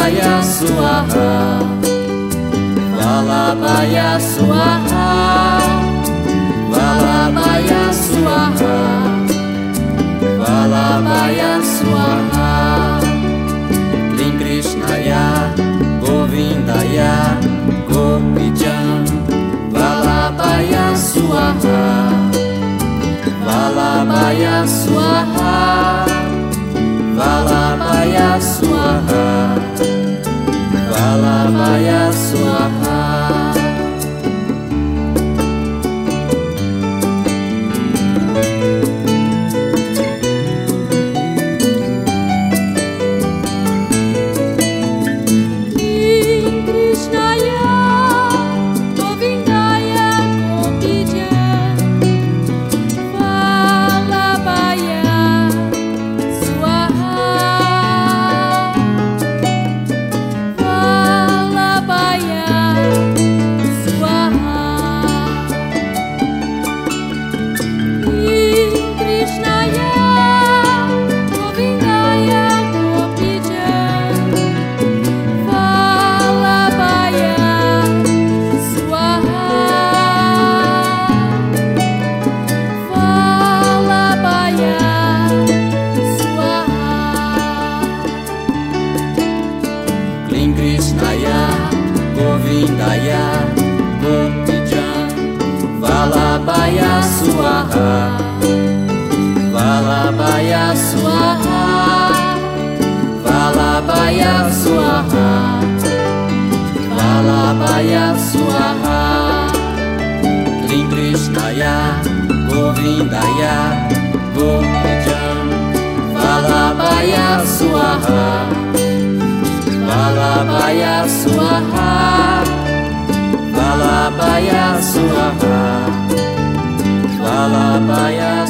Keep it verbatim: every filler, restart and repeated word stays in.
Valabaya Swaha, Valabaya Swaha, Valabaya Swaha, Valabaya Swaha. Kling Krishnaya, Govindaya, Gopijam, Valabaya Swaha, Valabaya Swaha, Valabaya Swaha, Valabaya Swaha. Kling Krishnaya, Govindaya, Gopijam, Valabaya Swaha, Valabaya Swaha, Valabaya Swaha, Valabaya Swaha. Kling Krishnaya, Govindaya, Gopijam, Valabaya Swaha, Valabaya Swaha, Valabaya Swaha, Valabaya